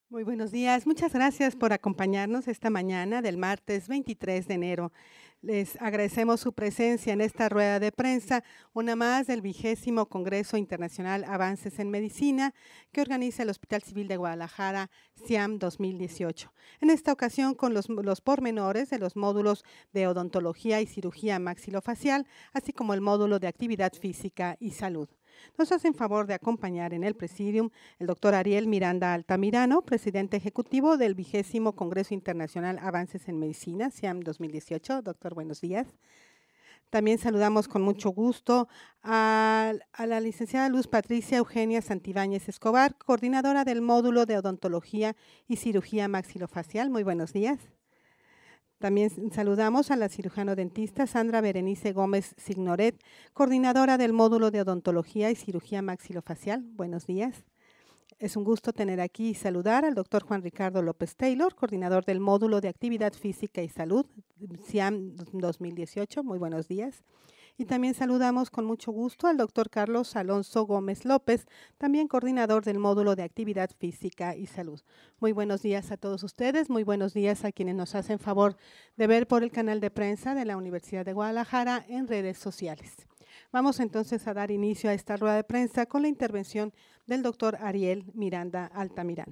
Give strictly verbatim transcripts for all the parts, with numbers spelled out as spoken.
Muy buenos días. Muchas gracias por acompañarnos esta mañana del martes veintitrés de enero. Les agradecemos su presencia en esta rueda de prensa, una más del vigésimo Congreso Internacional Avances en Medicina que organiza el Hospital Civil de Guadalajara, CIAM dos mil dieciocho. En esta ocasión con los, los pormenores de los módulos de odontología y cirugía maxilofacial, así como el módulo de actividad física y salud. Nos hacen favor de acompañar en el presidium el doctor Ariel Miranda Altamirano, presidente ejecutivo del vigésimo Congreso Internacional Avances en Medicina, CIAM dos mil dieciocho. Doctor, buenos días. También saludamos con mucho gusto a, a la licenciada Luz Patricia Eugenia Santibáñez Escobar, coordinadora del módulo de odontología y cirugía maxilofacial. Muy buenos días. También saludamos a la cirujano dentista Sandra Berenice Gómez Signoret, coordinadora del módulo de odontología y cirugía maxilofacial. Buenos días. Es un gusto tener aquí y saludar al doctor Juan Ricardo López Taylor, coordinador del módulo de actividad física y salud, CIAM dos mil dieciocho. Muy buenos días. Y también saludamos con mucho gusto al doctor Carlos Alonso Gómez López, también coordinador del módulo de actividad física y salud. Muy buenos días a todos ustedes, muy buenos días a quienes nos hacen favor de ver por el canal de prensa de la Universidad de Guadalajara en redes sociales. Vamos entonces a dar inicio a esta rueda de prensa con la intervención del doctor Ariel Miranda Altamirano.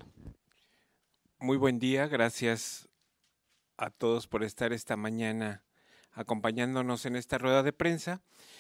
Muy buen día, gracias a todos por estar esta mañana acompañándonos en esta rueda de prensa.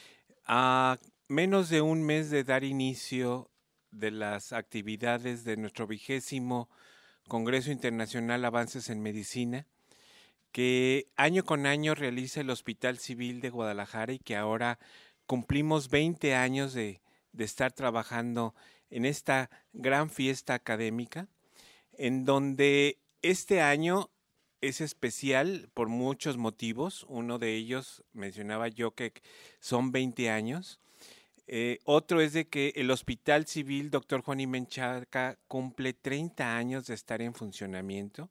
A menos de un mes de dar inicio de las actividades de nuestro vigésimo Congreso Internacional Avances en Medicina, que año con año realiza el Hospital Civil de Guadalajara y que ahora cumplimos veinte años de, de estar trabajando en esta gran fiesta académica, en donde este año es especial por muchos motivos. Uno de ellos, mencionaba yo, que son veinte años. Eh, otro es de que el Hospital Civil doctor Juan y Menchaca cumple treinta años de estar en funcionamiento.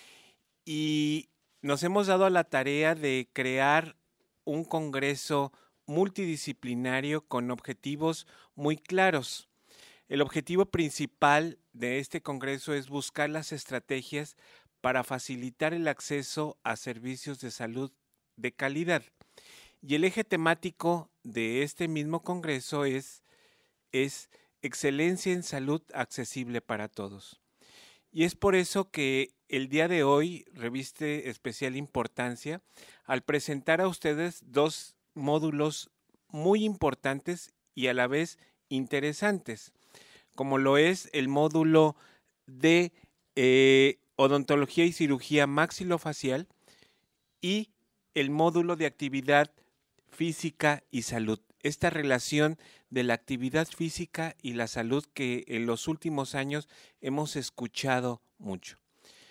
Y nos hemos dado a la tarea de crear un congreso multidisciplinario con objetivos muy claros. El objetivo principal de este congreso es buscar las estrategias para facilitar el acceso a servicios de salud de calidad. Y el eje temático de este mismo congreso es, es excelencia en salud accesible para todos. Y es por eso que el día de hoy reviste especial importancia al presentar a ustedes dos módulos muy importantes y a la vez interesantes, como lo es el módulo de eh, odontología y cirugía maxilofacial y el módulo de actividad física y salud. Esta relación de la actividad física y la salud que en los últimos años hemos escuchado mucho.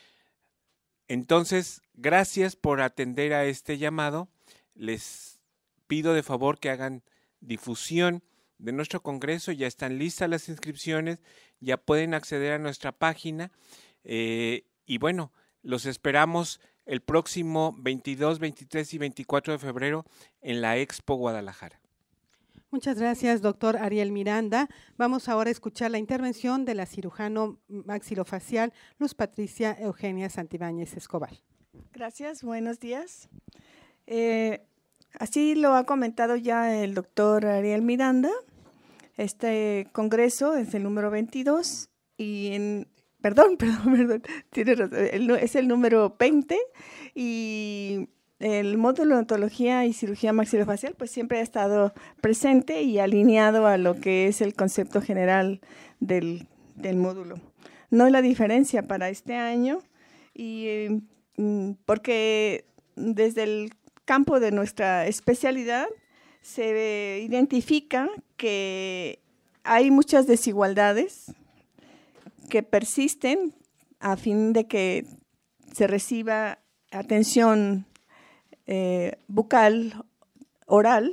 Entonces, gracias por atender a este llamado. Les pido de favor que hagan difusión de nuestro congreso. Ya están listas las inscripciones, ya pueden acceder a nuestra página. Eh, y bueno, los esperamos el próximo veintidós, veintitrés y veinticuatro de febrero en la Expo Guadalajara. Muchas gracias, doctor Ariel Miranda. Vamos ahora a escuchar la intervención de la cirujano maxilofacial Luz Patricia Eugenia Santibáñez Escobar. Gracias, buenos días. Eh, así lo ha comentado ya el doctor Ariel Miranda. Este congreso es el número veintidós y en Perdón, perdón, perdón, tiene razón, el, es el número veinte y el módulo de odontología y cirugía maxilofacial pues siempre ha estado presente y alineado a lo que es el concepto general del, del módulo. No hay la diferencia para este año y eh, porque desde el campo de nuestra especialidad se identifica que hay muchas desigualdades que persisten a fin de que se reciba atención eh, bucal, oral,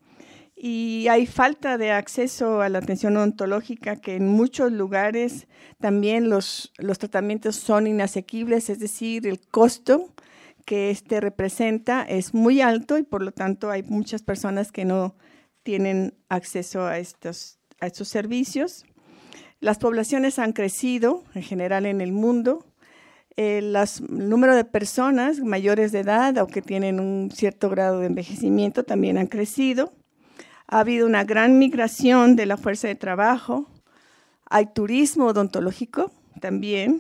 y hay falta de acceso a la atención odontológica, que en muchos lugares también los, los tratamientos son inasequibles, es decir, el costo que este representa es muy alto y por lo tanto hay muchas personas que no tienen acceso a estos, a estos servicios. las poblaciones han crecido en general en el mundo. Eh, las, el número de personas mayores de edad o que tienen un cierto grado de envejecimiento también han crecido. Ha habido una gran migración de la fuerza de trabajo. Hay turismo odontológico también.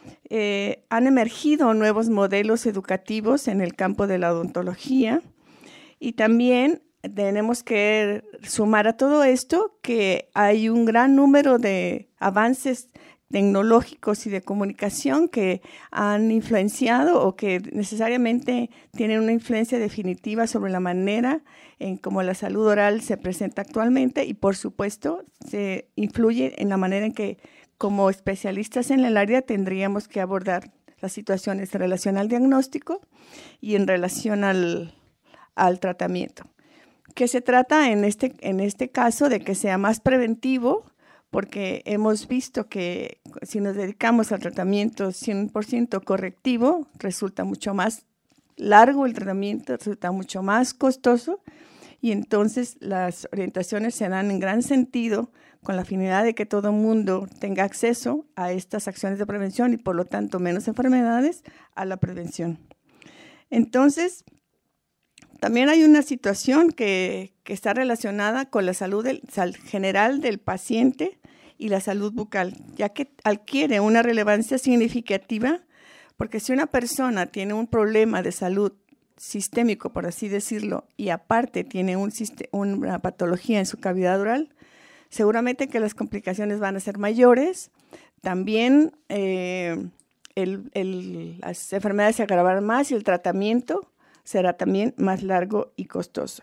Eh, han emergido nuevos modelos educativos en el campo de la odontología. Y también tenemos que sumar a todo esto que hay un gran número de avances tecnológicos y de comunicación que han influenciado o que necesariamente tienen una influencia definitiva sobre la manera en cómo la salud oral se presenta actualmente y, por supuesto, se influye en la manera en que, como especialistas en el área, tendríamos que abordar las situaciones en relación al diagnóstico y en relación al, al tratamiento. Que se trata en este, en este caso de que sea más preventivo, porque hemos visto que si nos dedicamos al tratamiento cien por ciento correctivo, resulta mucho más largo el tratamiento, resulta mucho más costoso, y entonces las orientaciones se dan en gran sentido con la finalidad de que todo el mundo tenga acceso a estas acciones de prevención y por lo tanto menos enfermedades a la prevención. Entonces, también hay una situación que, que está relacionada con la salud del, sal, general del paciente y la salud bucal, ya que adquiere una relevancia significativa, porque si una persona tiene un problema de salud sistémico, por así decirlo, y aparte tiene un, una patología en su cavidad oral, seguramente que las complicaciones van a ser mayores. También eh, el, el, las enfermedades se agravarán más y el tratamiento será también más largo y costoso.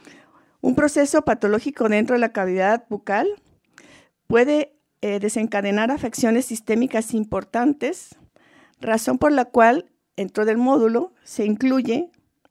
Un proceso patológico dentro de la cavidad bucal puede eh, desencadenar afecciones sistémicas importantes, razón por la cual dentro del módulo se incluye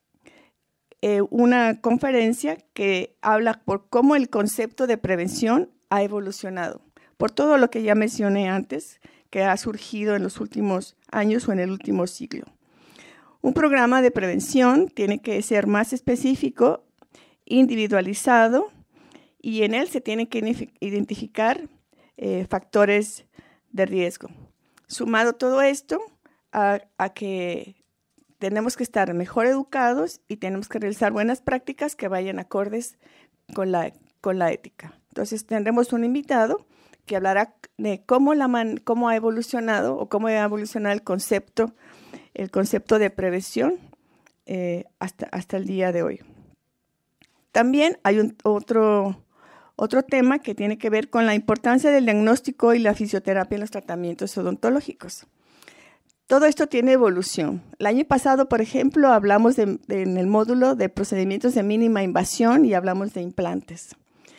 eh, una conferencia que habla por cómo el concepto de prevención ha evolucionado, por todo lo que ya mencioné antes, que ha surgido en los últimos años o en el último siglo. Un programa de prevención tiene que ser más específico, individualizado, y en él se tienen que identificar eh, factores de riesgo. Sumado todo esto a, a que tenemos que estar mejor educados y tenemos que realizar buenas prácticas que vayan acordes con la, con la ética. Entonces tendremos un invitado que hablará de cómo, la man, cómo ha evolucionado o cómo ha evolucionado el concepto, el concepto de prevención eh, hasta, hasta el día de hoy. También hay un, otro, otro tema que tiene que ver con la importancia del diagnóstico y la fisioterapia en los tratamientos odontológicos. Todo esto tiene evolución. El año pasado, por ejemplo, hablamos de, de, en el módulo de procedimientos de mínima invasión y hablamos de implantes.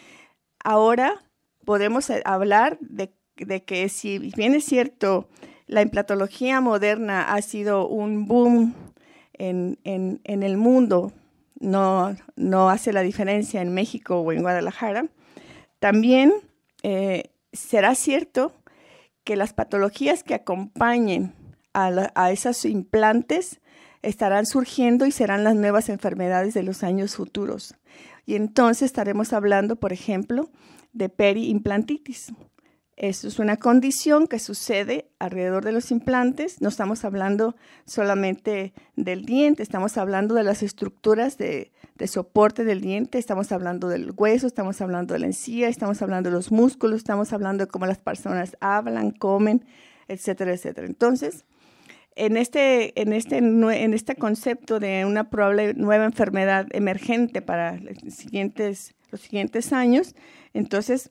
Ahora podemos hablar de, de que si bien es cierto, la implantología moderna ha sido un boom en, en, en el mundo, no, no hace la diferencia en México o en Guadalajara, también eh, será cierto que las patologías que acompañen a, la, a esos implantes estarán surgiendo y serán las nuevas enfermedades de los años futuros. Y entonces estaremos hablando, por ejemplo, de periimplantitis. Eso es una condición que sucede alrededor de los implantes. No estamos hablando solamente del diente, estamos hablando de las estructuras de, de soporte del diente, estamos hablando del hueso, estamos hablando de la encía, estamos hablando de los músculos, estamos hablando de cómo las personas hablan, comen, etcétera, etcétera. Entonces, en este, en este, en este concepto de una probable nueva enfermedad emergente para los siguientes, los siguientes años, entonces,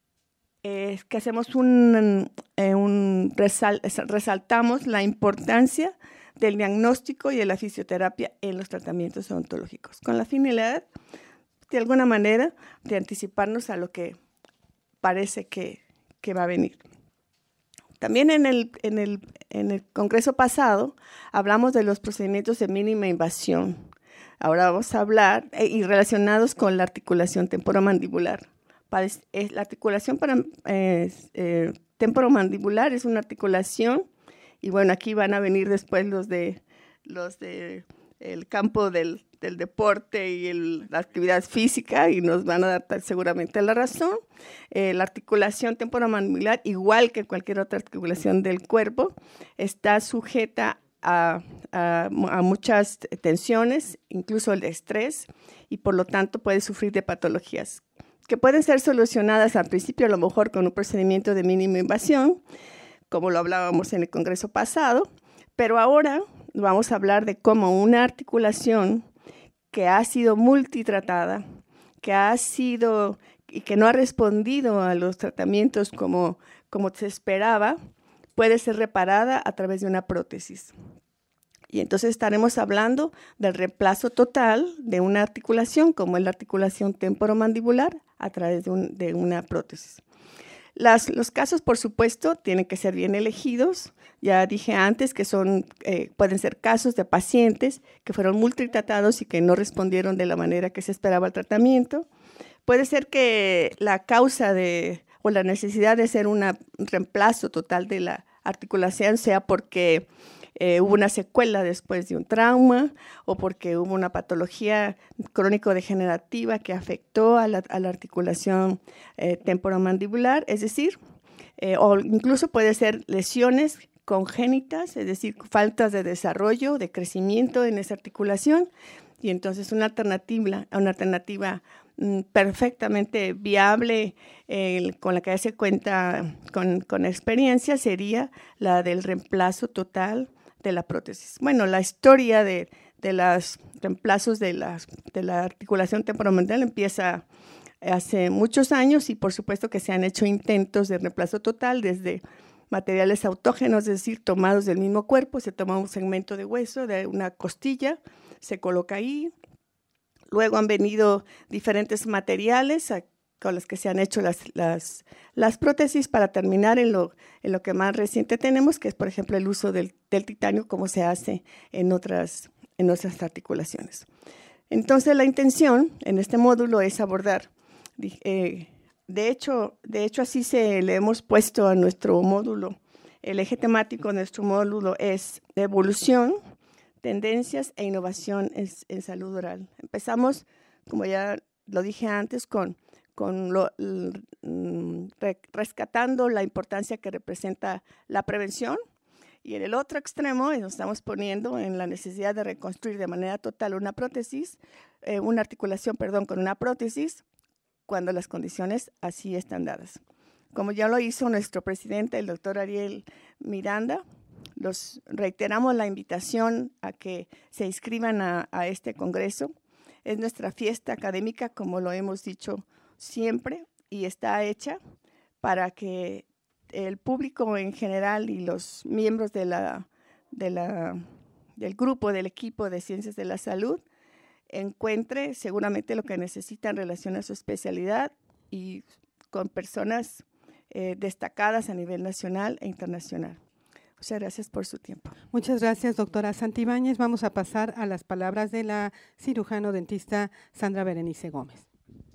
es eh, que hacemos un, eh, un resal, resaltamos la importancia del diagnóstico y de la fisioterapia en los tratamientos odontológicos, con la finalidad, de alguna manera, de anticiparnos a lo que parece que, que va a venir. También en el, en, el, en el congreso pasado hablamos de los procedimientos de mínima invasión. Ahora vamos a hablar, eh, y relacionados con la articulación temporomandibular. La articulación para, eh, eh, temporomandibular es una articulación, y bueno, aquí van a venir después los de los de el campo del, del deporte y el, la actividad física, y nos van a dar seguramente la razón. Eh, la articulación temporomandibular, igual que cualquier otra articulación del cuerpo, está sujeta a, a, a muchas tensiones, incluso el estrés, y por lo tanto puede sufrir de patologías que pueden ser solucionadas al principio a lo mejor con un procedimiento de mínima invasión, como lo hablábamos en el congreso pasado, pero ahora vamos a hablar de cómo una articulación que ha sido multitratada, que ha sido y que no ha respondido a los tratamientos como, como se esperaba, puede ser reparada a través de una prótesis. Y entonces estaremos hablando del reemplazo total de una articulación, como es la articulación temporomandibular, a través de, un, de una prótesis. Las, los casos, por supuesto, tienen que ser bien elegidos. Ya dije antes que son, eh, pueden ser casos de pacientes que fueron multitratados y que no respondieron de la manera que se esperaba al tratamiento. Puede ser que la causa de, o la necesidad de hacer una, un reemplazo total de la articulación sea porque Eh, hubo una secuela después de un trauma o porque hubo una patología crónico-degenerativa que afectó a la, a la articulación eh, temporomandibular, es decir, eh, o incluso puede ser lesiones congénitas, es decir, faltas de desarrollo, de crecimiento en esa articulación, y entonces una alternativa, una alternativa mm, perfectamente viable eh, con la que se cuenta con, con experiencia sería la del reemplazo total de la prótesis. Bueno, la historia de, de los reemplazos de, las, de la articulación temporomandibular empieza hace muchos años y por supuesto que se han hecho intentos de reemplazo total desde materiales autógenos, es decir, tomados del mismo cuerpo, se toma un segmento de hueso de una costilla, se coloca ahí. Luego han venido diferentes materiales a, con los que se han hecho las, las, las prótesis para terminar en lo, en lo que más reciente tenemos, que es, por ejemplo, el uso del, del titanio, como se hace en otras, en otras articulaciones. Entonces, la intención en este módulo es abordar, eh, de hecho, de hecho, así se le hemos puesto a nuestro módulo, el eje temático de nuestro módulo es evolución, tendencias e innovación en, en salud oral. Empezamos, como ya lo dije antes, con con lo, rescatando la importancia que representa la prevención, y en el otro extremo nos estamos poniendo en la necesidad de reconstruir de manera total una prótesis, eh, una articulación, perdón, con una prótesis, cuando las condiciones así están dadas. Como ya lo hizo nuestro presidente, el doctor Ariel Miranda, los reiteramos la invitación a que se inscriban a, a este congreso. Es nuestra fiesta académica, como lo hemos dicho siempre, y está hecha para que el público en general y los miembros de la, de la, del grupo, del equipo de Ciencias de la Salud, encuentre seguramente lo que necesita en relación a su especialidad y con personas eh, destacadas a nivel nacional e internacional. Muchas gracias por su tiempo. Muchas gracias, doctora Santibáñez. Vamos a pasar a las palabras de la cirujano dentista Sandra Berenice Gómez.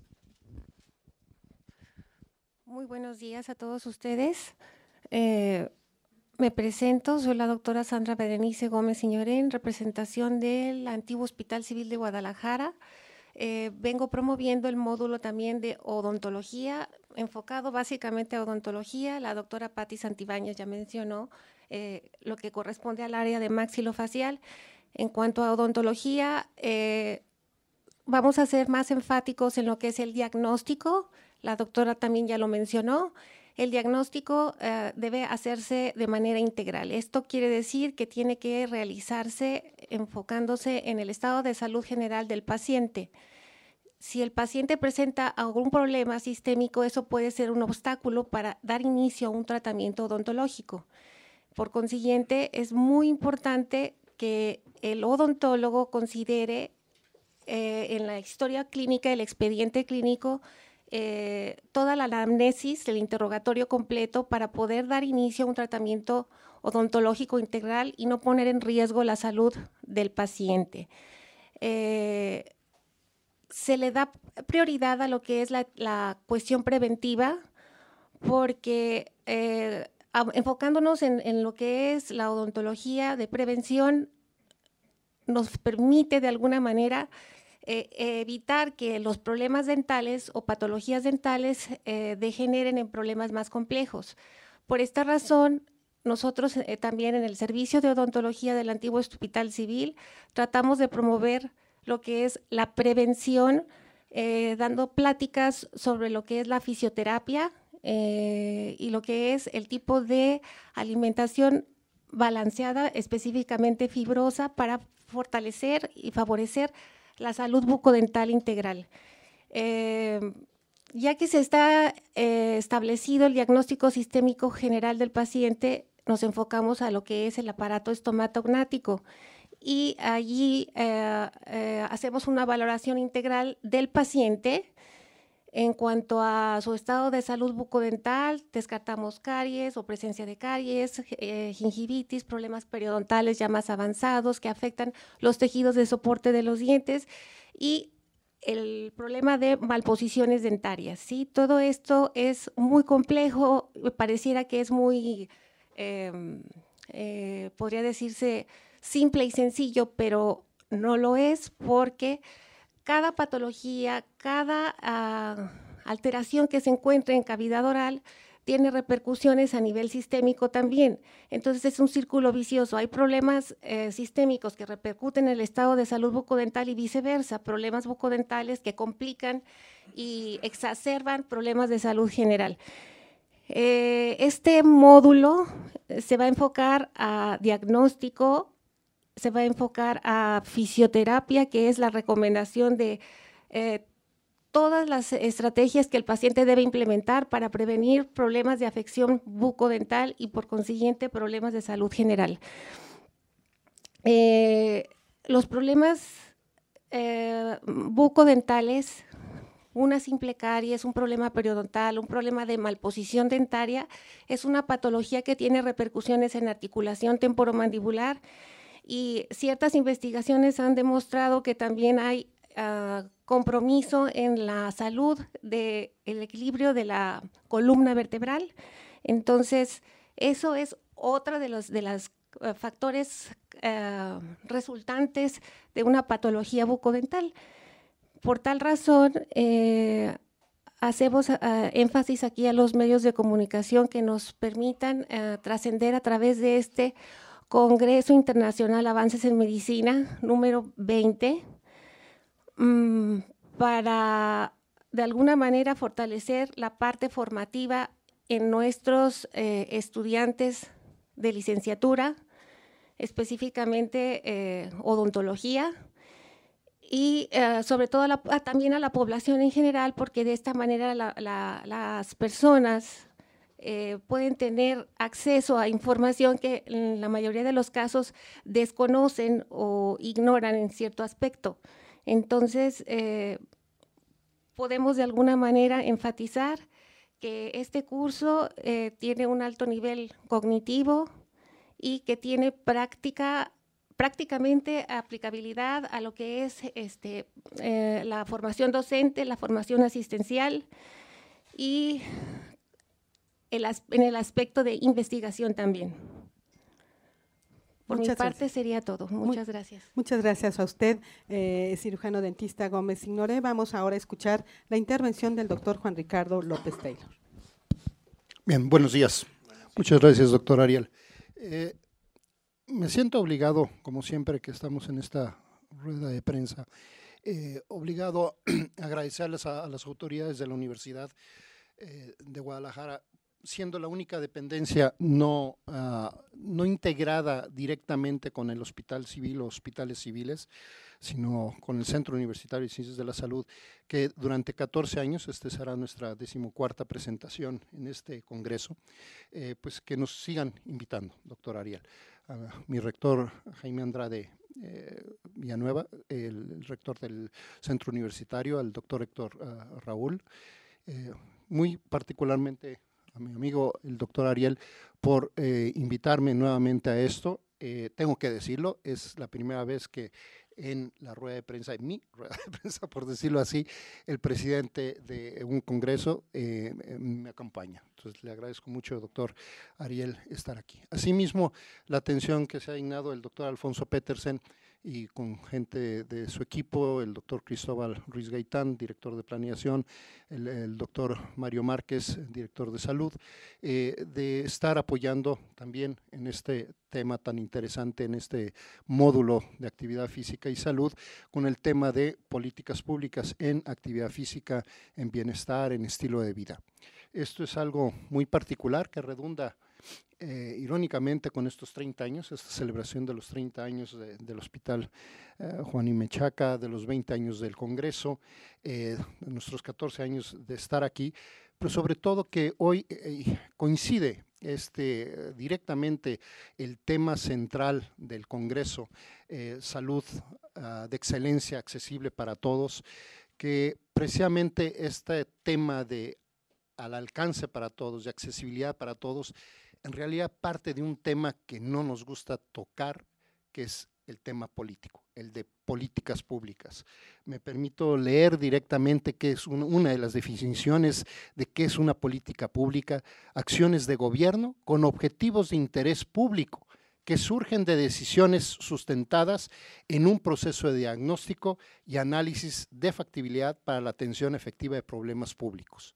Muy buenos días a todos ustedes. Eh, me presento, soy la doctora Sandra Berenice Gómez Iñoré, en representación del antiguo Hospital Civil de Guadalajara. Eh, vengo promoviendo el módulo también de odontología, enfocado básicamente a odontología. La doctora Patti Santibáñez ya mencionó eh, lo que corresponde al área de maxilofacial. En cuanto a odontología, eh, vamos a ser más enfáticos en lo que es el diagnóstico. La doctora también ya lo mencionó. El diagnóstico eh, debe hacerse de manera integral. Esto quiere decir que tiene que realizarse enfocándose en el estado de salud general del paciente. Si el paciente presenta algún problema sistémico, eso puede ser un obstáculo para dar inicio a un tratamiento odontológico. Por consiguiente, es muy importante que el odontólogo considere eh, en la historia clínica, el expediente clínico, Eh, toda la anamnesis, el interrogatorio completo para poder dar inicio a un tratamiento odontológico integral y no poner en riesgo la salud del paciente. Eh, se le da prioridad a lo que es la, la cuestión preventiva porque eh, enfocándonos en, en lo que es la odontología de prevención, nos permite de alguna manera eh, evitar que los problemas dentales o patologías dentales eh, degeneren en problemas más complejos. Por esta razón, nosotros eh, también en el servicio de odontología del antiguo Hospital Civil tratamos de promover lo que es la prevención, eh, dando pláticas sobre lo que es la fisioterapia eh, y lo que es el tipo de alimentación balanceada, específicamente fibrosa, para fortalecer y favorecer la salud bucodental integral. Eh, ya que se está eh, establecido el diagnóstico sistémico general del paciente, nos enfocamos a lo que es el aparato estomatognático y allí eh, eh, hacemos una valoración integral del paciente en cuanto a su estado de salud bucodental. Descartamos caries o presencia de caries, eh, gingivitis, problemas periodontales ya más avanzados que afectan los tejidos de soporte de los dientes y el problema de malposiciones dentarias, ¿sí? Todo esto es muy complejo, pareciera que es muy, eh, eh, podría decirse, simple y sencillo, pero no lo es porque cada patología, cada uh, alteración que se encuentre en cavidad oral tiene repercusiones a nivel sistémico también. Entonces es un círculo vicioso. Hay problemas eh, sistémicos que repercuten en el estado de salud bucodental y viceversa, problemas bucodentales que complican y exacerban problemas de salud general. Eh, este módulo se va a enfocar a diagnóstico, se va a enfocar a fisioterapia, que es la recomendación de eh, todas las estrategias que el paciente debe implementar para prevenir problemas de afección bucodental y por consiguiente problemas de salud general. Eh, los problemas eh, bucodentales, una simple caries, un problema periodontal, un problema de malposición dentaria, es una patología que tiene repercusiones en articulación temporomandibular y ciertas investigaciones han demostrado que también hay Uh, compromiso en la salud del equilibrio de la columna vertebral. Entonces, eso es otra de los de los uh, factores uh, resultantes de una patología bucodental. Por tal razón, eh, hacemos uh, énfasis aquí a los medios de comunicación que nos permitan uh, trascender a través de este Congreso Internacional Avances en Medicina número veinte, para de alguna manera fortalecer la parte formativa en nuestros eh, estudiantes de licenciatura, específicamente eh, odontología, y eh, sobre todo a la, a, también a la población en general, porque de esta manera la, la, las personas eh, pueden tener acceso a información que en la mayoría de los casos desconocen o ignoran en cierto aspecto. Entonces, eh, podemos de alguna manera enfatizar que este curso eh, tiene un alto nivel cognitivo y que tiene práctica, prácticamente aplicabilidad a lo que es este, eh, la formación docente, la formación asistencial y el, en el aspecto de investigación también. Por muchas mi parte gracias. Sería todo. Muchas Muy, gracias. Muchas gracias a usted, eh, cirujano dentista Gómez Signoret. Vamos ahora a escuchar la intervención del doctor Juan Ricardo López Taylor. Bien, buenos días. Muchas gracias, doctor Ariel. Eh, me siento obligado, como siempre que estamos en esta rueda de prensa, eh, obligado a agradecerles a, a las autoridades de la Universidad eh, de Guadalajara, siendo la única dependencia no, uh, no integrada directamente con el Hospital Civil o hospitales civiles, sino con el Centro Universitario de Ciencias de la Salud, que durante catorce años, esta será nuestra decimocuarta presentación en este congreso, eh, pues que nos sigan invitando, doctor Ariel. Uh, mi rector Jaime Andrade eh, Villanueva, el, el rector del Centro Universitario, al doctor Héctor uh, Raúl, eh, muy particularmente a mi amigo el doctor Ariel por eh, invitarme nuevamente a esto. Eh, tengo que decirlo, es la primera vez que en la rueda de prensa, en mi rueda de prensa, por decirlo así, el presidente de un congreso eh, me acompaña. Entonces, le agradezco mucho, doctor Ariel, estar aquí. Asimismo, la atención que se ha asignado el doctor Alfonso Petersen, y con gente de su equipo, el doctor Cristóbal Ruiz Gaitán, director de planeación, el, el doctor Mario Márquez, director de salud, eh, de estar apoyando también en este tema tan interesante, en este módulo de actividad física y salud, con el tema de políticas públicas en actividad física, en bienestar, en estilo de vida. Esto es algo muy particular que redunda Eh, irónicamente con estos treinta años, esta celebración de los treinta años de, del Hospital eh, Juan Y Menchaca, de los veinte años del Congreso, eh, de nuestros catorce años de estar aquí, pero sobre todo que hoy eh, coincide este, directamente el tema central del Congreso, eh, salud uh, de excelencia accesible para todos, que precisamente este tema de al alcance para todos, de accesibilidad para todos, en realidad parte de un tema que no nos gusta tocar, que es el tema político, el de políticas públicas. Me permito leer directamente qué es un, una de las definiciones de qué es una política pública: acciones de gobierno con objetivos de interés público que surgen de decisiones sustentadas en un proceso de diagnóstico y análisis de factibilidad para la atención efectiva de problemas públicos.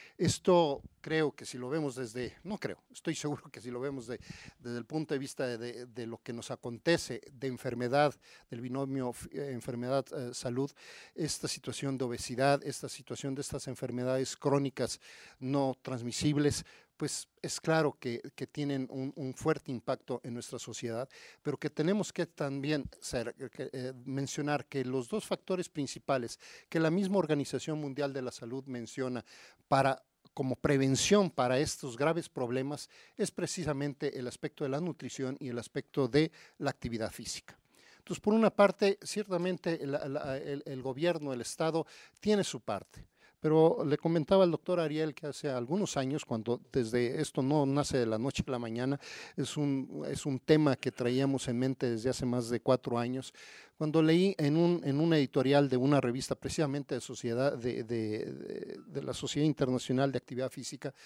Esto creo que si lo vemos desde, no creo, estoy seguro que si lo vemos de, desde el punto de vista de, de, de lo que nos acontece de enfermedad, del binomio eh, enfermedad-salud, eh, esta situación de obesidad, esta situación de estas enfermedades crónicas no transmisibles, pues es claro que, que tienen un, un fuerte impacto en nuestra sociedad, pero que tenemos que también ser, que, eh, mencionar que los dos factores principales que la misma Organización Mundial de la Salud menciona para como prevención para estos graves problemas es precisamente el aspecto de la nutrición y el aspecto de la actividad física. Entonces, por una parte, ciertamente el, el, el gobierno, el Estado, tiene su parte. Pero le comentaba al doctor Ariel que hace algunos años, cuando desde esto no nace de la noche a la mañana, es un, es un tema que traíamos en mente desde hace más de cuatro años, cuando leí en un, en un editorial de una revista precisamente de, sociedad, de, de, de, de la Sociedad Internacional de Actividad Física,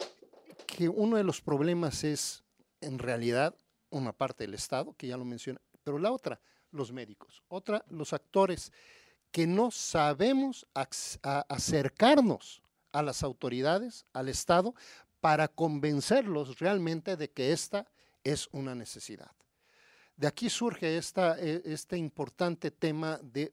que uno de los problemas es en realidad una parte del Estado, que ya lo mencioné, pero la otra, los médicos, otra, los actores, que no sabemos acercarnos a las autoridades, al Estado, para convencerlos realmente de que esta es una necesidad. De aquí surge esta, este importante tema de,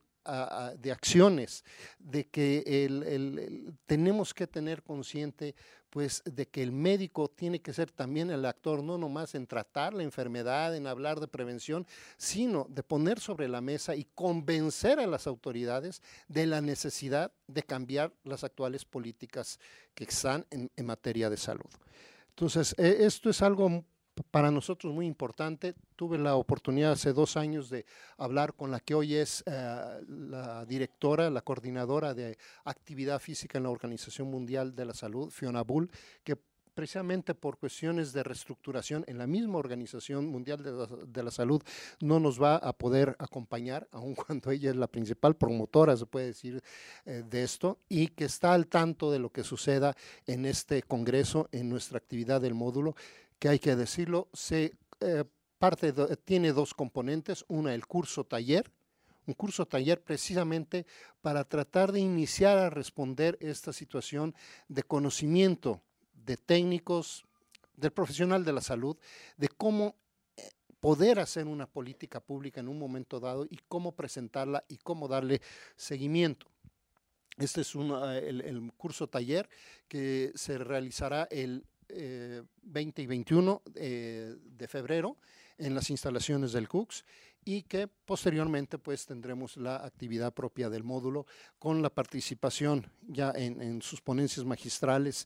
de acciones, de que el, el, el, tenemos que tener consciente pues, de que el médico tiene que ser también el actor, no nomás en tratar la enfermedad, en hablar de prevención, sino de poner sobre la mesa y convencer a las autoridades de la necesidad de cambiar las actuales políticas que están en, en materia de salud. Entonces, eh, esto es algo para nosotros muy importante. Tuve la oportunidad hace dos años de hablar con la que hoy es eh, la directora, la coordinadora de actividad física en la Organización Mundial de la Salud, Fiona Bull, que precisamente por cuestiones de reestructuración en la misma Organización Mundial de la, de la Salud no nos va a poder acompañar, aun cuando ella es la principal promotora, se puede decir, eh, de esto, y que está al tanto de lo que suceda en este congreso, en nuestra actividad del módulo, que hay que decirlo, se, eh, parte de, tiene dos componentes, una el curso taller, un curso taller precisamente para tratar de iniciar a responder esta situación de conocimiento de técnicos, del profesional de la salud, de cómo poder hacer una política pública en un momento dado y cómo presentarla y cómo darle seguimiento. Este es una, el, el curso taller que se realizará el Eh, veinte y veintiuno eh, de febrero en las instalaciones del C U C S y que posteriormente pues tendremos la actividad propia del módulo con la participación ya en, en sus ponencias magistrales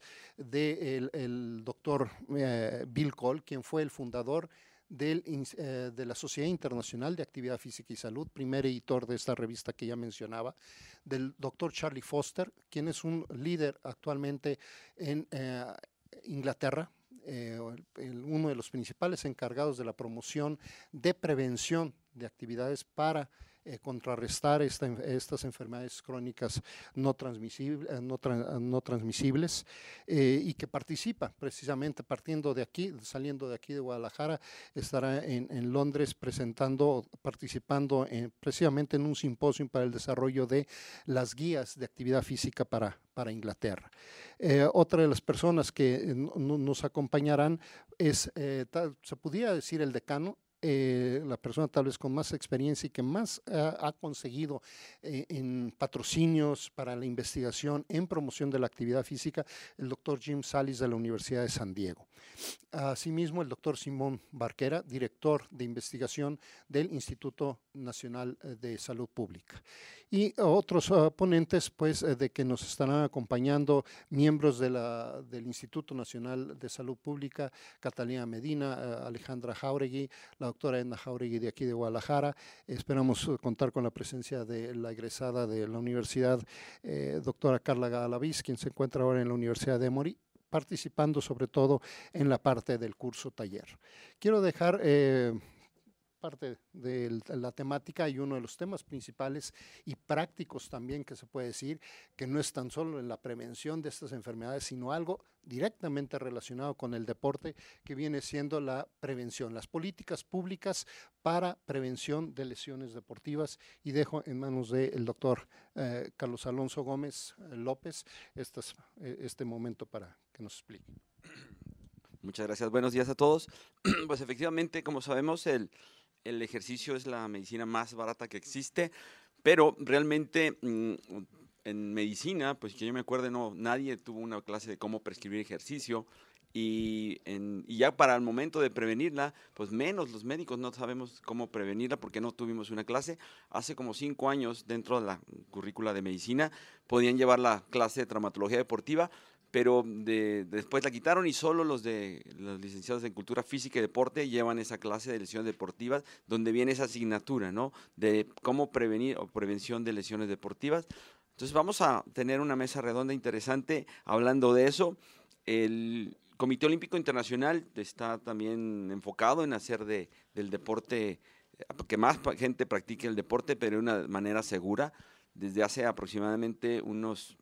del de el doctor eh, Bill Cole, quien fue el fundador del, eh, de la Sociedad Internacional de Actividad Física y Salud, primer editor de esta revista que ya mencionaba, del doctor Charlie Foster, quien es un líder actualmente en eh, Inglaterra, eh, el, uno de los principales encargados de la promoción de prevención de actividades para eh, contrarrestar esta, estas enfermedades crónicas no, transmisible, eh, no, tra, no transmisibles eh, y que participa precisamente partiendo de aquí, saliendo de aquí de Guadalajara, estará en, en Londres presentando, participando en, precisamente en un simposio para el desarrollo de las guías de actividad física para, para Inglaterra. Eh, otra de las personas que no, nos acompañarán es, eh, tal, se pudiera decir, el decano, eh, la persona tal vez con más experiencia y que más eh, ha conseguido eh, en patrocinios para la investigación en promoción de la actividad física, el doctor Jim Salis de la Universidad de San Diego. Asimismo, el doctor Simón Barquera, director de investigación del Instituto Nacional de Salud Pública. Y otros uh, ponentes, pues, eh, de que nos estarán acompañando miembros de la, del Instituto Nacional de Salud Pública, Catalina Medina, uh, Alejandra Jauregui, la doctora Edna Jauregui de aquí de Guadalajara. Esperamos uh, contar con la presencia de la egresada de la universidad, eh, doctora Carla Galaviz, quien se encuentra ahora en la Universidad de Emory, participando sobre todo en la parte del curso taller. Quiero dejar eh, parte de la temática y uno de los temas principales y prácticos también que se puede decir que no es tan solo en la prevención de estas enfermedades, sino algo directamente relacionado con el deporte, que viene siendo la prevención, las políticas públicas para prevención de lesiones deportivas. Y dejo en manos del doctor eh, Carlos Alonso Gómez eh, López estas, eh, este momento para que nos explique. Muchas gracias. Buenos días a todos. Pues efectivamente, como sabemos, el El ejercicio es la medicina más barata que existe, pero realmente mmm, en medicina, pues que yo me acuerde, no, nadie tuvo una clase de cómo prescribir ejercicio y, en, y ya para el momento de prevenirla, pues menos los médicos no sabemos cómo prevenirla porque no tuvimos una clase. Hace como cinco años dentro de la currícula de medicina podían llevar la clase de traumatología deportiva, pero de, después la quitaron y solo los de los licenciados en Cultura Física y Deporte llevan esa clase de lesiones deportivas, donde viene esa asignatura, ¿no?, de cómo prevenir o prevención de lesiones deportivas. Entonces vamos a tener una mesa redonda interesante hablando de eso. El Comité Olímpico Internacional está también enfocado en hacer de, del deporte, que más gente practique el deporte, pero de una manera segura. Desde hace aproximadamente unos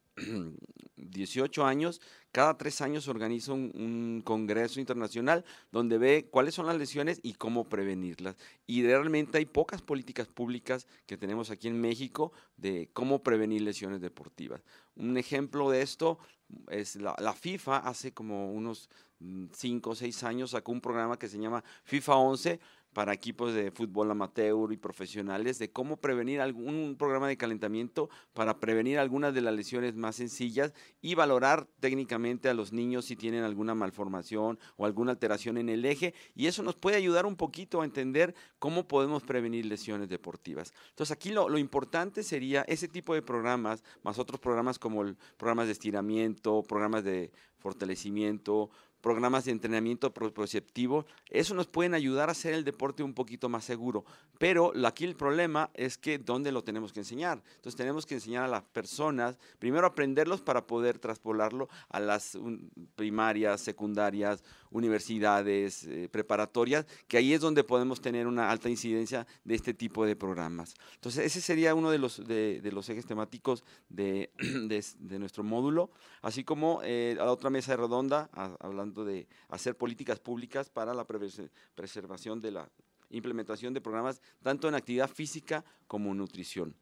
dieciocho años, cada tres años organiza un, un congreso internacional donde ve cuáles son las lesiones y cómo prevenirlas. Y realmente hay pocas políticas públicas que tenemos aquí en México de cómo prevenir lesiones deportivas. Un ejemplo de esto es la, la FIFA, hace como unos cinco o seis años sacó un programa que se llama FIFA once, para equipos de fútbol amateur y profesionales, de cómo prevenir algún un programa de calentamiento para prevenir algunas de las lesiones más sencillas y valorar técnicamente a los niños si tienen alguna malformación o alguna alteración en el eje, y eso nos puede ayudar un poquito a entender cómo podemos prevenir lesiones deportivas. Entonces aquí lo, lo importante sería ese tipo de programas, más otros programas como el, programas de estiramiento, programas de fortalecimiento, programas de entrenamiento proprioceptivo. Eso nos pueden ayudar a hacer el deporte un poquito más seguro, pero aquí el problema es que ¿dónde lo tenemos que enseñar? Entonces tenemos que enseñar a las personas, primero aprenderlos para poder traspolarlo a las un, primarias, secundarias, universidades, eh, preparatorias, que ahí es donde podemos tener una alta incidencia de este tipo de programas. Entonces ese sería uno de los, de, de los ejes temáticos de, de, de nuestro módulo, así como eh, a la otra mesa redonda, a, hablando de hacer políticas públicas para la preservación de la implementación de programas tanto en actividad física como nutrición.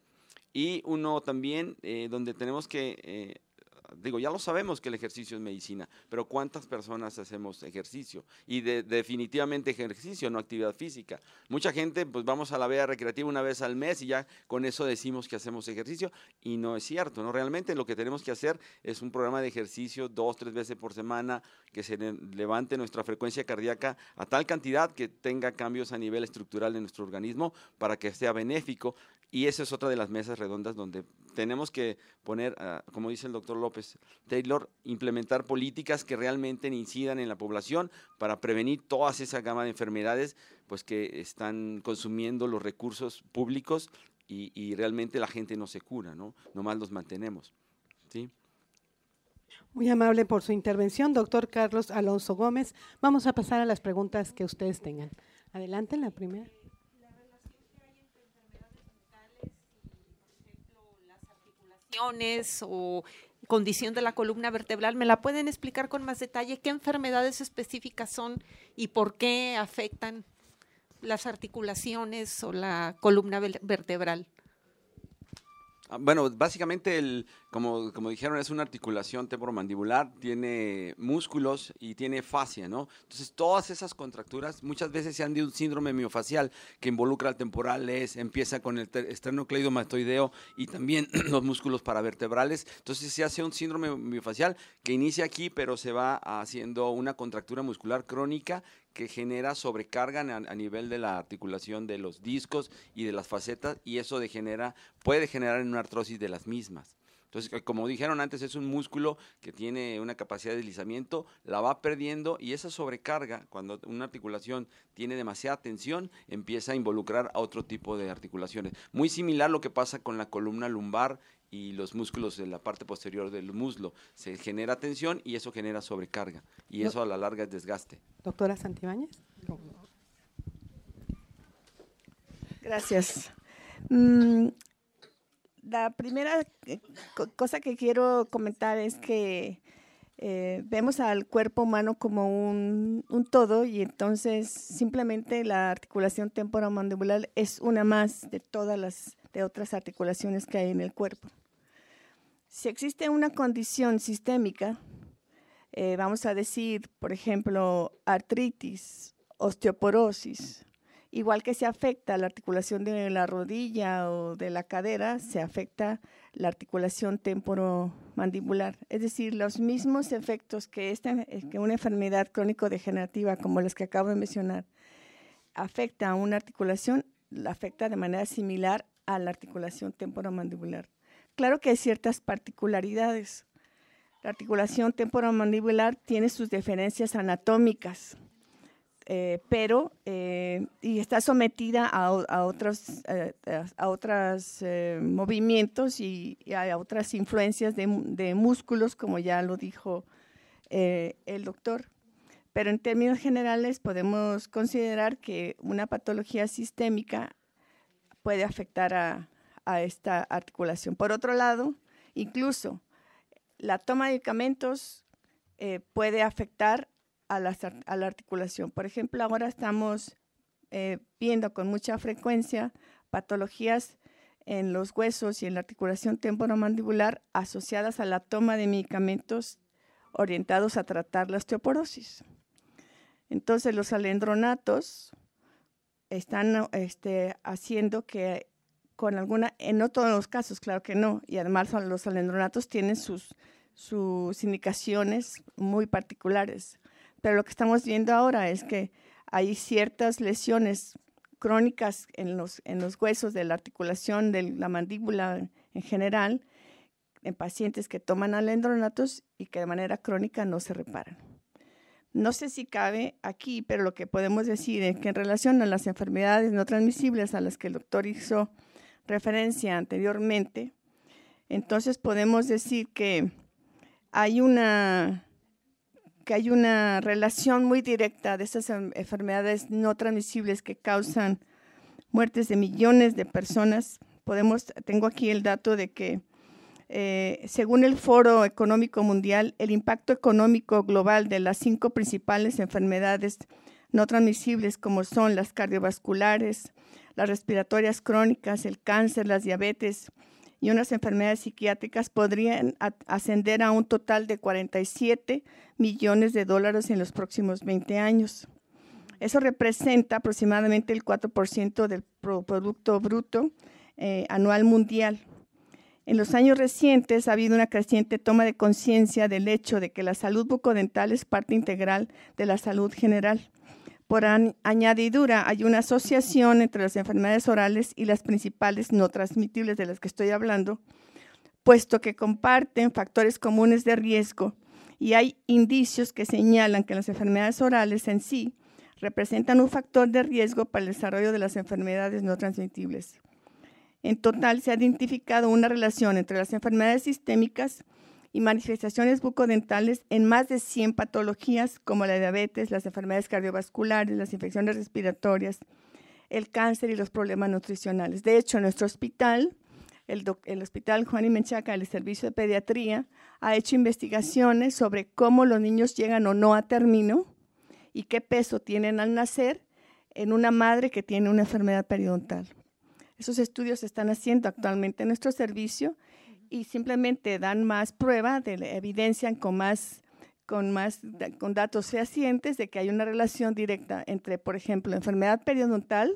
Y uno también eh, donde tenemos que, eh, digo, ya lo sabemos que el ejercicio es medicina, pero ¿cuántas personas hacemos ejercicio? Y de, definitivamente ejercicio, no actividad física. Mucha gente, pues vamos a la vía recreativa una vez al mes y ya con eso decimos que hacemos ejercicio, y no es cierto, ¿no? Realmente lo que tenemos que hacer es un programa de ejercicio dos, tres veces por semana, que se levante nuestra frecuencia cardíaca a tal cantidad que tenga cambios a nivel estructural de nuestro organismo para que sea benéfico. Y esa es otra de las mesas redondas donde tenemos que poner, uh, como dice el doctor López Taylor, implementar políticas que realmente incidan en la población para prevenir toda esa gama de enfermedades pues, que están consumiendo los recursos públicos y, y realmente la gente no se cura, ¿no? Nomás los mantenemos, ¿sí? Muy amable por su intervención, doctor Carlos Alonso Gómez. Vamos a pasar a las preguntas que ustedes tengan. Adelante, la primera. La relación que hay entre enfermedades mentales articulaciones o condición de la columna vertebral. ¿Me la pueden explicar con más detalle? ¿Qué enfermedades específicas son y por qué afectan las articulaciones o la columna vertebral? Bueno, básicamente, el, como, como dijeron, es una articulación temporomandibular, tiene músculos y tiene fascia, ¿no? Entonces, todas esas contracturas muchas veces se han de un síndrome miofacial que involucra al temporales, empieza con el esternocleidomatoideo y también los músculos paravertebrales. Entonces, se hace un síndrome miofacial que inicia aquí, pero se va haciendo una contractura muscular crónica que genera sobrecarga a, a nivel de la articulación de los discos y de las facetas, y eso degenera, puede generar una artrosis de las mismas. Entonces, como dijeron antes, es un músculo que tiene una capacidad de deslizamiento, la va perdiendo, y esa sobrecarga, cuando una articulación tiene demasiada tensión, empieza a involucrar a otro tipo de articulaciones. Muy similar a lo que pasa con la columna lumbar y los músculos de la parte posterior del muslo. Se genera tensión y eso genera sobrecarga, y eso a la larga es desgaste. Doctora Santibáñez. Gracias. Mm, la primera cosa que quiero comentar es que eh, vemos al cuerpo humano como un, un todo, y entonces simplemente la articulación temporomandibular es una más de todas las de otras articulaciones que hay en el cuerpo. Si existe una condición sistémica, eh, vamos a decir, por ejemplo, artritis, osteoporosis, igual que se afecta la articulación de la rodilla o de la cadera, se afecta la articulación temporomandibular. Es decir, los mismos efectos que, esta, que una enfermedad crónico-degenerativa como las que acabo de mencionar afecta a una articulación, la afecta de manera similar a la articulación temporomandibular. Claro que hay ciertas particularidades. La articulación temporomandibular tiene sus diferencias anatómicas, eh, pero eh, y está sometida a, a otros eh, a otros eh, movimientos y, y a otras influencias de, de músculos, como ya lo dijo eh, el doctor. Pero en términos generales podemos considerar que una patología sistémica puede afectar a a esta articulación. Por otro lado, incluso la toma de medicamentos eh, puede afectar a la, a la articulación. Por ejemplo, ahora estamos eh, viendo con mucha frecuencia patologías en los huesos y en la articulación temporomandibular asociadas a la toma de medicamentos orientados a tratar la osteoporosis. Entonces, los alendronatos están este, haciendo que con alguna, en no todos los casos, claro que no, y además los alendronatos tienen sus, sus indicaciones muy particulares, pero lo que estamos viendo ahora es que hay ciertas lesiones crónicas en los, en los huesos de la articulación de la mandíbula en general, en pacientes que toman alendronatos y que de manera crónica no se reparan. No sé si cabe aquí, pero lo que podemos decir es que en relación a las enfermedades no transmisibles a las que el doctor hizo referencia anteriormente, entonces podemos decir que hay una, que hay una relación muy directa de estas enfermedades no transmisibles que causan muertes de millones de personas. Podemos, tengo aquí el dato de que eh, según el Foro Económico Mundial, el impacto económico global de las cinco principales enfermedades no transmisibles, como son las cardiovasculares, las respiratorias crónicas, el cáncer, las diabetes y unas enfermedades psiquiátricas, podrían ascender a un total de cuarenta y siete millones de dólares en los próximos veinte años. Eso representa aproximadamente el cuatro por ciento del Producto Bruto eh, anual mundial. En los años recientes ha habido una creciente toma de conciencia del hecho de que la salud bucodental es parte integral de la salud general. Por añadidura, hay una asociación entre las enfermedades orales y las principales no transmitibles de las que estoy hablando, puesto que comparten factores comunes de riesgo, y hay indicios que señalan que las enfermedades orales en sí representan un factor de riesgo para el desarrollo de las enfermedades no transmitibles. En total, se ha identificado una relación entre las enfermedades sistémicas y manifestaciones bucodentales en más de cien patologías, como la diabetes, las enfermedades cardiovasculares, las infecciones respiratorias, el cáncer y los problemas nutricionales. De hecho, en nuestro hospital el, doc, el Hospital Juan y Menchaca, el Servicio de Pediatría, ha hecho investigaciones sobre cómo los niños llegan o no a término y qué peso tienen al nacer en una madre que tiene una enfermedad periodontal. Esos estudios se están haciendo actualmente en nuestro servicio y simplemente dan más prueba, de la evidencian con más, con más, con datos fehacientes de que hay una relación directa entre, por ejemplo, enfermedad periodontal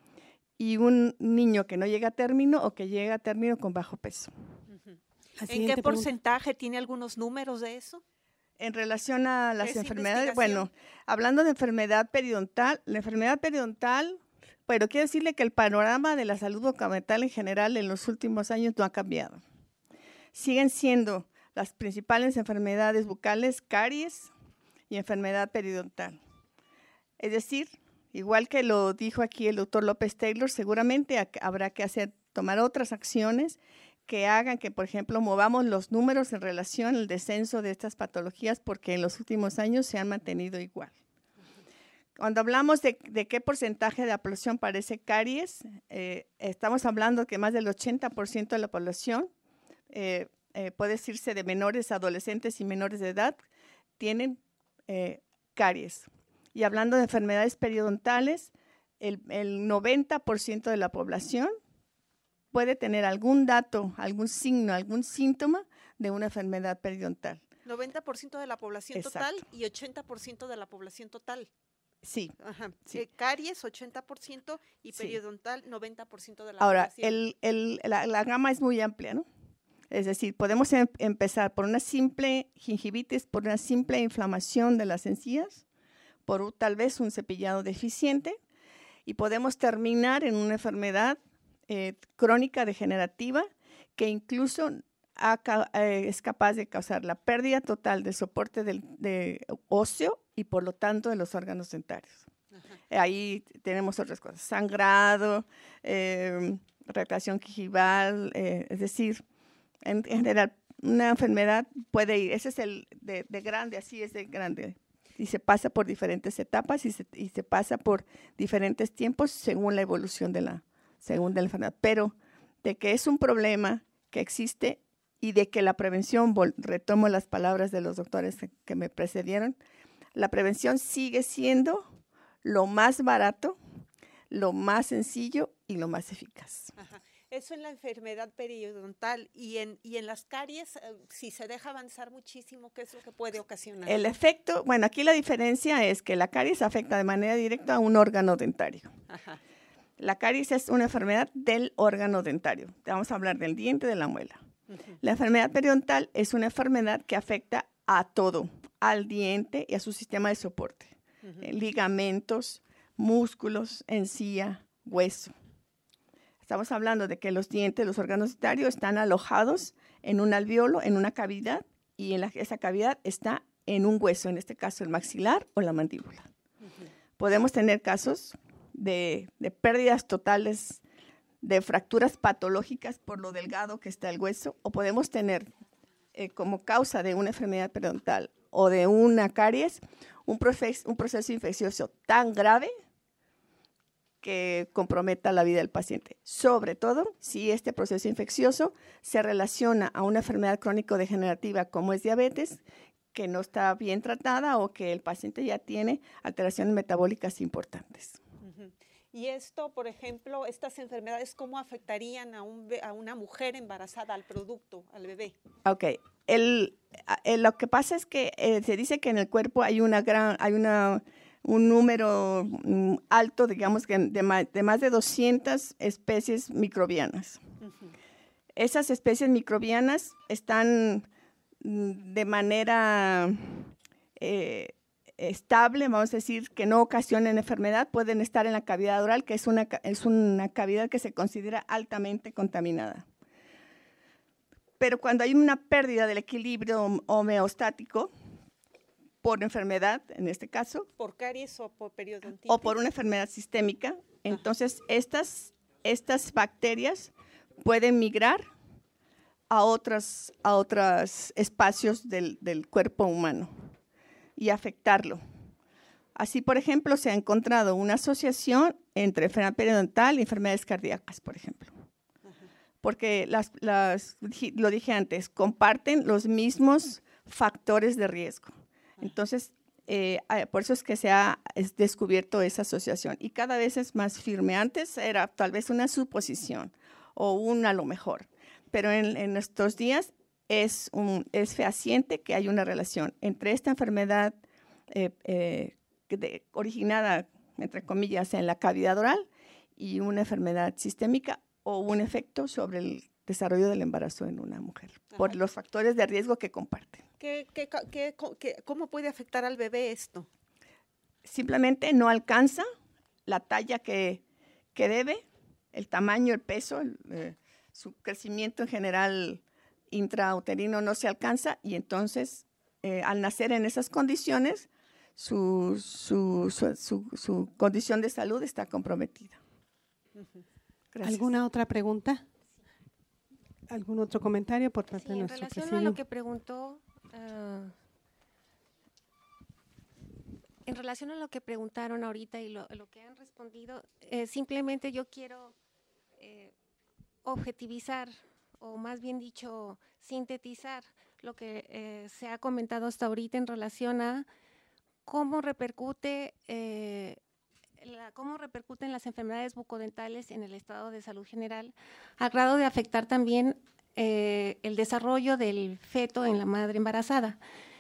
y un niño que no llega a término o que llega a término con bajo peso. Uh-huh. ¿En qué porcentaje pregunta. ¿Tiene algunos números de eso? En relación a las enfermedades, bueno, hablando de enfermedad periodontal, la enfermedad periodontal, pero quiero decirle que el panorama de la salud bucodental en general en los últimos años no ha cambiado. Siguen siendo las principales enfermedades bucales caries y enfermedad periodontal. Es decir, igual que lo dijo aquí el doctor López Taylor, seguramente habrá que hacer, tomar otras acciones que hagan que, por ejemplo, movamos los números en relación al descenso de estas patologías, porque en los últimos años se han mantenido igual. Cuando hablamos de, de qué porcentaje de la población padece caries, eh, estamos hablando que más del ochenta por ciento de la población, eh, eh, puede decirse de menores, adolescentes y menores de edad, tienen eh, caries. Y hablando de enfermedades periodontales, el, el noventa por ciento de la población puede tener algún dato, algún signo, algún síntoma de una enfermedad periodontal. noventa por ciento de la población Exacto. total y ochenta por ciento de la población total. Sí. Ajá. sí. Eh, caries, ochenta por ciento y sí. periodontal, noventa por ciento de la Ahora, población. Ahora, el, el, la, la gama es muy amplia, ¿no? Es decir, podemos em empezar por una simple gingivitis, por una simple inflamación de las encías, por tal vez un cepillado deficiente, y podemos terminar en una enfermedad eh, crónica degenerativa que incluso ha, eh, es capaz de causar la pérdida total del soporte del, de óseo y por lo tanto de los órganos dentarios. Ajá. Ahí tenemos otras cosas, sangrado, eh, retracción gingival, eh, es decir, en, en general una enfermedad puede ir, ese es el de, de grande, así es de grande. Y se pasa por diferentes etapas y se, y se pasa por diferentes tiempos según la evolución de la, según de la enfermedad. Pero de que es un problema que existe y de que la prevención, retomo las palabras de los doctores que me precedieron, la prevención sigue siendo lo más barato, lo más sencillo y lo más eficaz. Ajá. Eso en la enfermedad periodontal y en, y en las caries, eh, si se deja avanzar muchísimo, ¿qué es lo que puede ocasionar? El efecto, bueno, aquí la diferencia es que la caries afecta de manera directa a un órgano dentario. Ajá. La caries es una enfermedad del órgano dentario. Vamos a hablar del diente, de la muela. Uh-huh. La enfermedad periodontal es una enfermedad que afecta a todo, al diente y a su sistema de soporte. Uh-huh. eh, ligamentos, músculos, encía, hueso. Estamos hablando de que los dientes, los órganos dentarios están alojados en un alveolo, en una cavidad, y en la, esa cavidad está en un hueso, en este caso el maxilar o la mandíbula. Uh-huh. Podemos tener casos de, de pérdidas totales, de fracturas patológicas por lo delgado que está el hueso, o podemos tener eh, como causa de una enfermedad periodontal o de una caries un proceso, un proceso infeccioso tan grave que comprometa la vida del paciente, sobre todo si este proceso infeccioso se relaciona a una enfermedad crónico-degenerativa como es diabetes, que no está bien tratada o que el paciente ya tiene alteraciones metabólicas importantes. Uh-huh. Y esto, por ejemplo, estas enfermedades, ¿cómo afectarían a, un, a una mujer embarazada, al producto, al bebé? Ok, el, el, lo que pasa es que eh, se dice que en el cuerpo hay una gran, hay una un número um, alto, digamos, que de más, de más de doscientas especies microbianas. Uh-huh. Esas especies microbianas están mm, de manera eh, estable, vamos a decir, que no ocasionan enfermedad, pueden estar en la cavidad oral, que es una, es una cavidad que se considera altamente contaminada. Pero cuando hay una pérdida del equilibrio homeostático, por enfermedad, en este caso. ¿Por caries o por periodontitis? O por una enfermedad sistémica. Entonces, estas, estas bacterias pueden migrar a otros a otros espacios del, del cuerpo humano y afectarlo. Así, por ejemplo, se ha encontrado una asociación entre enfermedad periodontal y enfermedades cardíacas, por ejemplo. Ajá. porque las, las, lo dije antes, comparten los mismos factores de riesgo. Entonces, eh, por eso es que se ha es descubierto esa asociación y cada vez es más firme. Antes era tal vez una suposición o un a lo mejor, pero en, en estos días es, un, es fehaciente que hay una relación entre esta enfermedad eh, eh, de, originada, entre comillas, en la cavidad oral y una enfermedad sistémica o un efecto sobre el desarrollo del embarazo en una mujer, Ajá. por los factores de riesgo que comparten. ¿Qué, qué, qué, qué, ¿Cómo puede afectar al bebé esto? Simplemente no alcanza la talla que, que debe, el tamaño, el peso, el, eh, su crecimiento en general intrauterino no se alcanza y entonces eh, al nacer en esas condiciones su, su, su, su, su condición de salud está comprometida. Gracias. ¿Alguna otra pregunta? ¿Algún otro comentario por parte sí, de nuestro presidente? En relación presidio? a lo que preguntó, uh, en relación a lo que preguntaron ahorita y lo, lo que han respondido, eh, simplemente yo quiero eh, objetivizar, o más bien dicho, sintetizar lo que eh, se ha comentado hasta ahorita en relación a cómo repercute eh, La, cómo repercuten las enfermedades bucodentales en el estado de salud general, a grado de afectar también eh, el desarrollo del feto en la madre embarazada.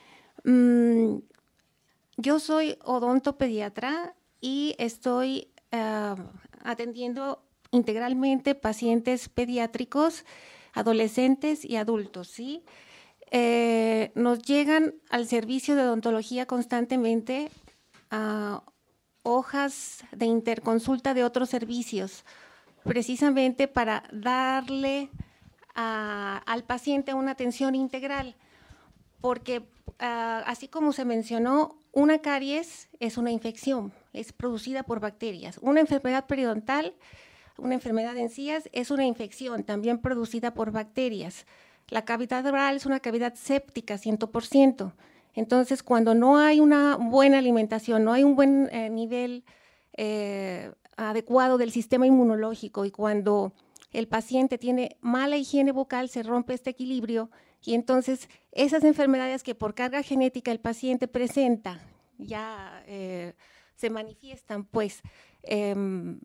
Mm, yo soy odontopediatra y estoy uh, atendiendo integralmente pacientes pediátricos, adolescentes y adultos, ¿sí? Eh, nos llegan al servicio de odontología constantemente a uh, hojas de interconsulta de otros servicios, precisamente para darle a, al paciente una atención integral, porque uh, así como se mencionó, una caries es una infección, es producida por bacterias. Una enfermedad periodontal, una enfermedad de encías, es una infección también producida por bacterias. La cavidad oral es una cavidad séptica, cien por ciento. Entonces, cuando no hay una buena alimentación, no hay un buen eh, nivel eh, adecuado del sistema inmunológico y cuando el paciente tiene mala higiene bucal, se rompe este equilibrio y entonces esas enfermedades que por carga genética el paciente presenta ya eh, se manifiestan pues eh,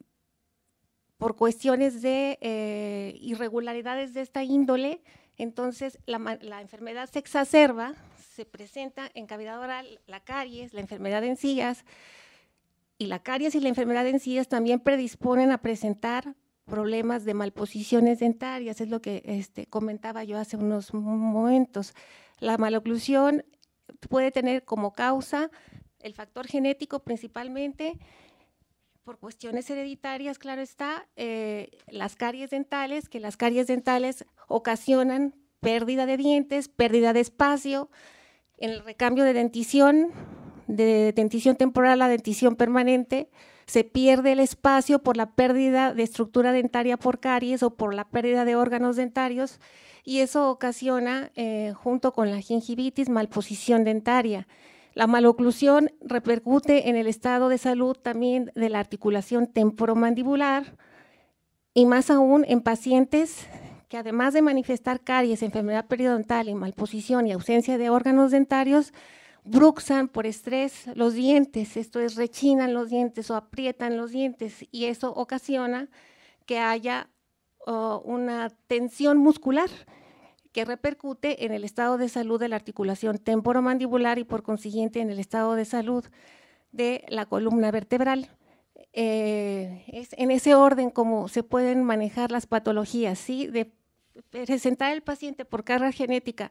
por cuestiones de eh, irregularidades de esta índole. Entonces la, la enfermedad se exacerba, se presenta en cavidad oral la caries, la enfermedad de encías, y la caries y la enfermedad de encías también predisponen a presentar problemas de malposiciones dentarias, es lo que este, comentaba yo hace unos momentos. La maloclusión puede tener como causa el factor genético principalmente, por cuestiones hereditarias, claro está, eh, las caries dentales, que las caries dentales ocasionan pérdida de dientes, pérdida de espacio, en el recambio de dentición, de dentición temporal a dentición permanente, se pierde el espacio por la pérdida de estructura dentaria por caries o por la pérdida de órganos dentarios y eso ocasiona, eh, junto con la gingivitis, malposición dentaria. La maloclusión repercute en el estado de salud también de la articulación temporomandibular y más aún en pacientes que además de manifestar caries, enfermedad periodontal y malposición y ausencia de órganos dentarios, bruxan por estrés los dientes, esto es, rechinan los dientes o aprietan los dientes y eso ocasiona que haya uh, una tensión muscular que repercute en el estado de salud de la articulación temporomandibular y por consiguiente en el estado de salud de la columna vertebral. Eh, es en ese orden como se pueden manejar las patologías, ¿sí? De presentar el paciente por carga genética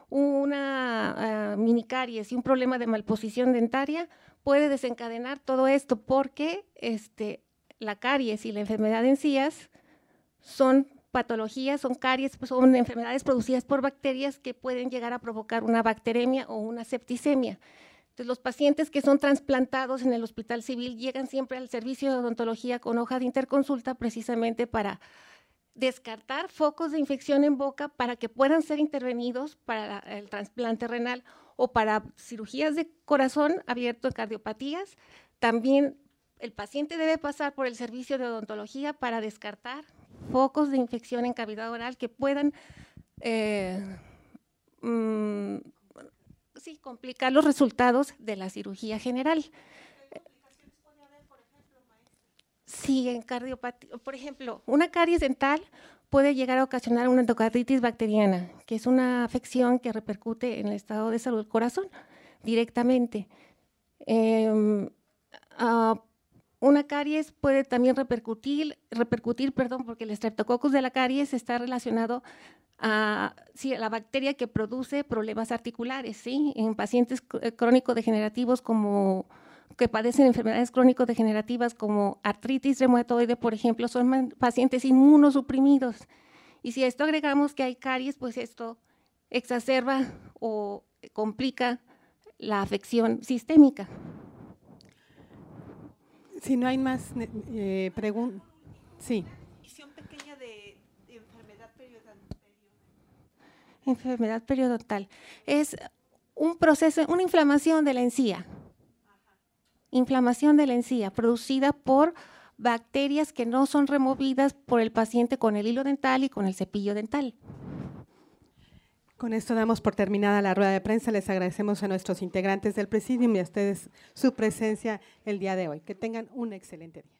una uh, minicaries y un problema de malposición dentaria puede desencadenar todo esto porque este, la caries y la enfermedad de encías son patologías, son caries, son enfermedades producidas por bacterias que pueden llegar a provocar una bacteremia o una septicemia. Entonces, los pacientes que son trasplantados en el Hospital Civil llegan siempre al servicio de odontología con hoja de interconsulta precisamente para descartar focos de infección en boca para que puedan ser intervenidos para el trasplante renal o para cirugías de corazón abierto en cardiopatías. También el paciente debe pasar por el servicio de odontología para descartar focos de infección en cavidad oral que puedan eh, mm, sí, complicar los resultados de la cirugía general. ¿Qué complicaciones puede haber, por ejemplo, maestra? Sí, en cardiopatía, por ejemplo, una caries dental puede llegar a ocasionar una endocarditis bacteriana, que es una afección que repercute en el estado de salud del corazón directamente. Eh, uh, una caries puede también repercutir, repercutir, perdón, porque el Streptococcus de la caries está relacionado a, sí, a la bacteria que produce problemas articulares, ¿sí? En pacientes crónico-degenerativos como que padecen enfermedades crónico-degenerativas como artritis reumatoide, por ejemplo, son pacientes inmunosuprimidos. Y si a esto agregamos que hay caries, pues esto exacerba o complica la afección sistémica. Si no hay más eh, preguntas, sí. Visión pequeña de, de enfermedad periodontal. Enfermedad periodontal es un proceso, una inflamación de la encía. Inflamación de la encía producida por bacterias que no son removidas por el paciente con el hilo dental y con el cepillo dental. Con esto damos por terminada la rueda de prensa. Les agradecemos a nuestros integrantes del Presidium y a ustedes su presencia el día de hoy. Que tengan un excelente día.